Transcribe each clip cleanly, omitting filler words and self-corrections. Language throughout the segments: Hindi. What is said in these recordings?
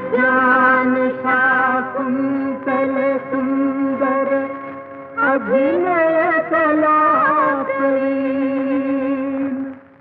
ज्ञान शाकुंतल सुंदर अभिनय कला प्रवीण।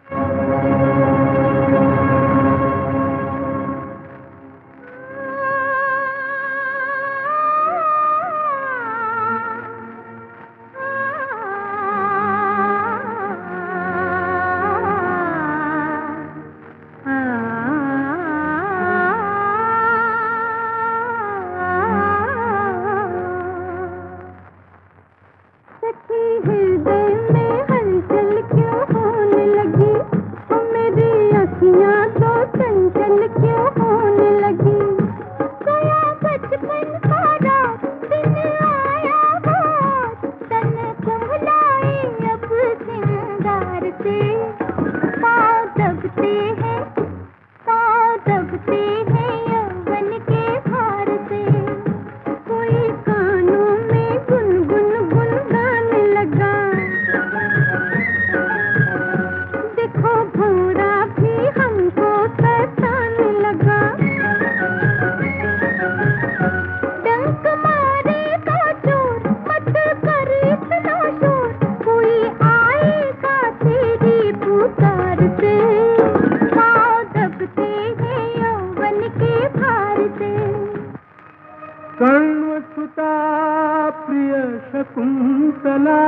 कर्णसुता प्रिय शकुंतला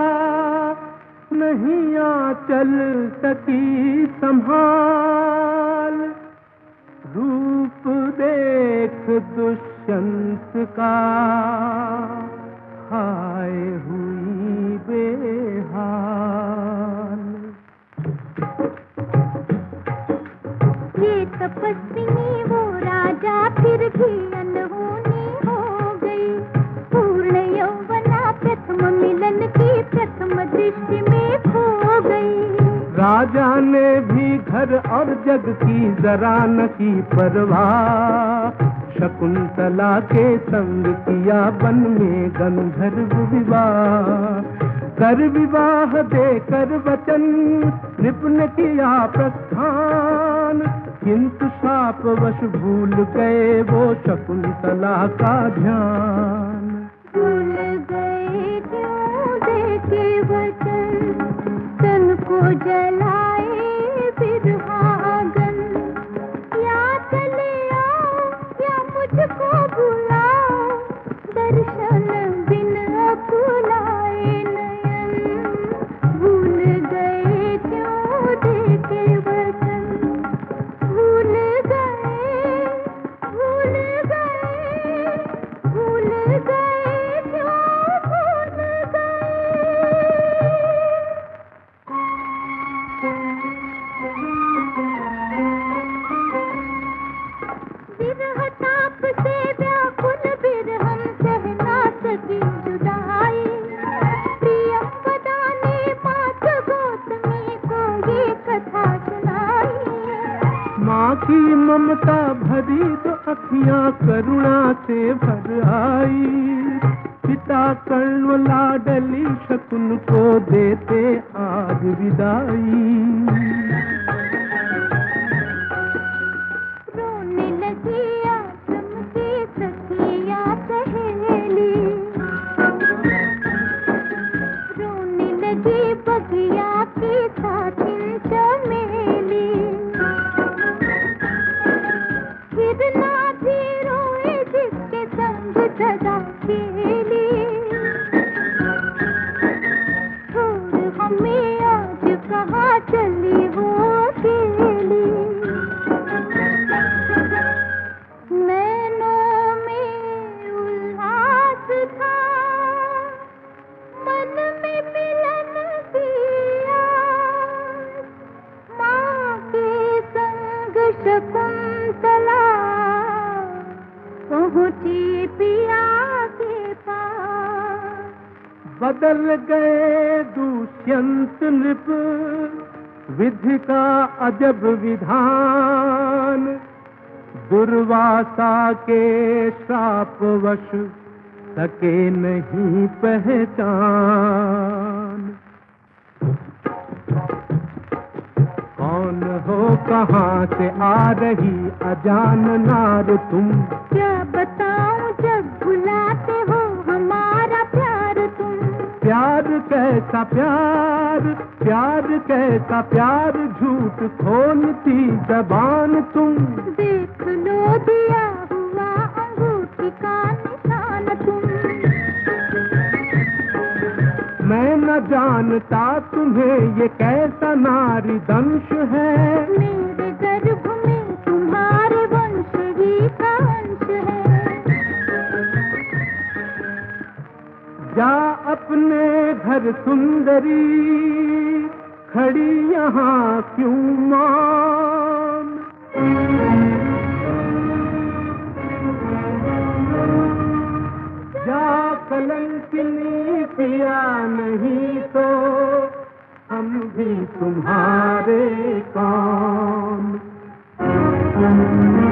नहीं आंचल सकी संभाल। रूप देख दुष्यंत का हाय हुई बेहाल। ये तपस्विनी वो राजा फिर भी अनहोनी हो गई। पूर्ण यौवना प्रथम मिलन की प्रथम दृष्टि में खो गई। राजा ने भी घर और जग की जरा न की परवाह। शकुंतला के संग किया वन में गंधर्व विवाह। कर विवाह देकर वचन नृप ने किया प्रस्थान। किंतु शापवश भूल गए वो शकुंतला का ध्यान। भूल गए क्यों देके वचन तन को जलाए बिरहागन। या चले आओ या मुझको बुलाओ दर्शन बिन अकुलाए नयन। भूल गए क्यों देके वचन भूल गए भूल गए भूल गए क्यों भूल गए। विरह ताप से व्याकुल बिरहम सह ना सकी जुदाई। प्रियम वदा ने मात गौतमी को ये कथा सुनाई। माँ की ममता भरी तो अखियाँ करुणा से भर आई। पिता कर्ण लाडली शकुन को देते आज विदाई। रोने लगी आश्रम की सखिया सहेली। रोने लगी बगिया की साथिन चमेली। हिरना भी रोए जिसके संग सदा खेली। छोड़ हमें आज कहाँ चली वो अकेली। नैनों में उल्लास था मन में मिलन दिया। माँ के संग शकुंतला पहुँची पिया के पास। बदल गए दुष्यंत नृप विधि का अजब विधान। दुर्वासा के श्रापवश सके नहीं पहचान। कौन हो कहाँ से आ रही अजान नार तुम। क्या बताऊं जब भुलाते हो हमारा प्यार तुम। प्यार कैसा प्यार, प्यार कैसा प्यार, झूठ खोलती जबान तुम। देख लो दिया हुआ अंगूठी का निशान तुम। मैं न जानता तुम्हें ये कैसा नारी दंश है। मेरे गर्भ में तुम्हारे वंश ही का अंश है। जा अपने घर सुंदरी, खड़ी यहाँ क्यों मान। जा कलंकिनी पिया, नहीं तो हम भी तुम्हारे कौन।